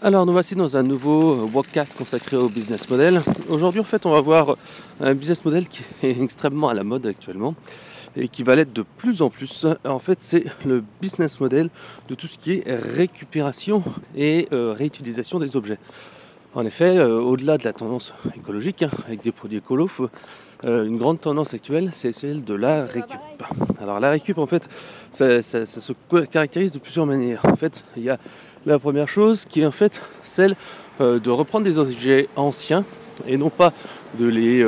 Alors nous voici dans un nouveau podcast consacré au business model. Aujourd'hui en fait on va voir un business model qui est extrêmement à la mode actuellement et qui va l'être de plus en plus. En fait c'est le business model de tout ce qui est récupération et réutilisation des objets. En effet, au-delà de la tendance écologique, avec des produits écolos, une grande tendance actuelle, c'est celle de la récup. Alors la récup, en fait, ça se caractérise de plusieurs manières. En fait, il y a la première chose qui est en fait celle de reprendre des objets anciens et non pas de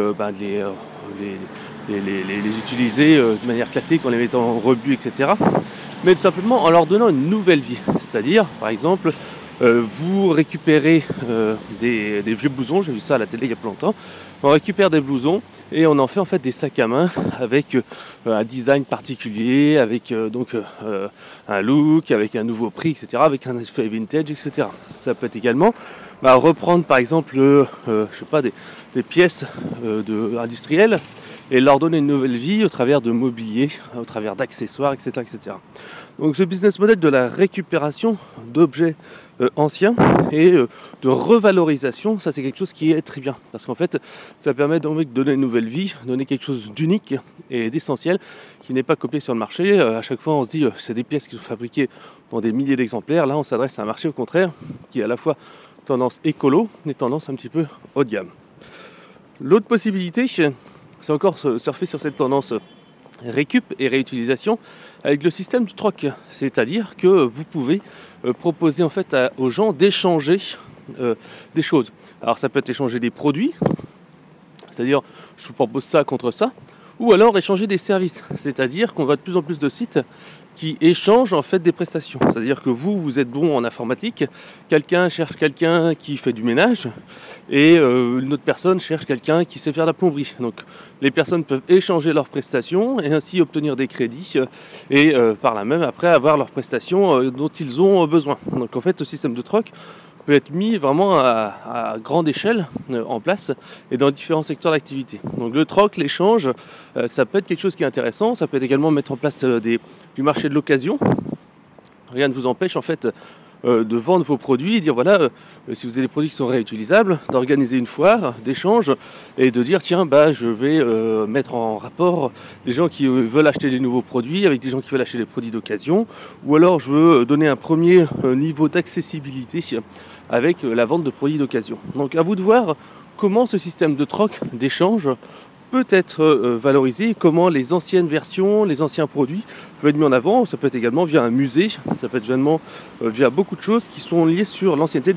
les utiliser de manière classique en les mettant en rebut, etc. Mais tout simplement en leur donnant une nouvelle vie. C'est-à-dire, par exemple, vous récupérez des vieux blousons, j'ai vu ça à la télé il y a pas longtemps. On récupère des blousons et on en fait en fait des sacs à main avec un design particulier, avec un look, avec un nouveau prix, etc., avec un effet vintage, etc. Ça peut être également reprendre par exemple des pièces industrielles et leur donner une nouvelle vie au travers de mobilier, au travers d'accessoires, etc., etc. Donc ce business model de la récupération d'objets anciens et de revalorisation, ça c'est quelque chose qui est très bien. Parce qu'en fait, ça permet de donner une nouvelle vie, donner quelque chose d'unique et d'essentiel qui n'est pas copié sur le marché. À chaque fois on se dit c'est des pièces qui sont fabriquées dans des milliers d'exemplaires. Là on s'adresse à un marché au contraire qui est à la fois tendance écolo et tendance un petit peu haut de gamme. L'autre possibilité, c'est encore surfer sur cette tendance récup et réutilisation avec le système du troc. C'est-à-dire que vous pouvez proposer en fait aux gens d'échanger des choses. Alors ça peut être échanger des produits, c'est-à-dire je vous propose ça contre ça, ou alors échanger des services. C'est-à-dire qu'on voit de plus en plus de sites qui échangent en fait des prestations. C'est-à-dire que vous êtes bon en informatique, quelqu'un cherche quelqu'un qui fait du ménage et une autre personne cherche quelqu'un qui sait faire la plomberie. Donc les personnes peuvent échanger leurs prestations et ainsi obtenir des crédits et par là même après avoir leurs prestations dont ils ont besoin. Donc en fait le système de troc peut être mis vraiment à grande échelle en place et dans différents secteurs d'activité. Donc le troc, l'échange, ça peut être quelque chose qui est intéressant. Ça peut être également mettre en place du marché de l'occasion. Rien ne vous empêche en fait de vendre vos produits et dire voilà, si vous avez des produits qui sont réutilisables, d'organiser une foire d'échange et de dire tiens je vais mettre en rapport des gens qui veulent acheter des nouveaux produits avec des gens qui veulent acheter des produits d'occasion, ou alors je veux donner un premier niveau d'accessibilité avec la vente de produits d'occasion. Donc à vous de voir comment ce système de troc, d'échange peut être valorisé, comment les anciennes versions, les anciens produits peuvent être mis en avant. Ça peut être également via un musée, ça peut être également via beaucoup de choses qui sont liées sur l'ancienneté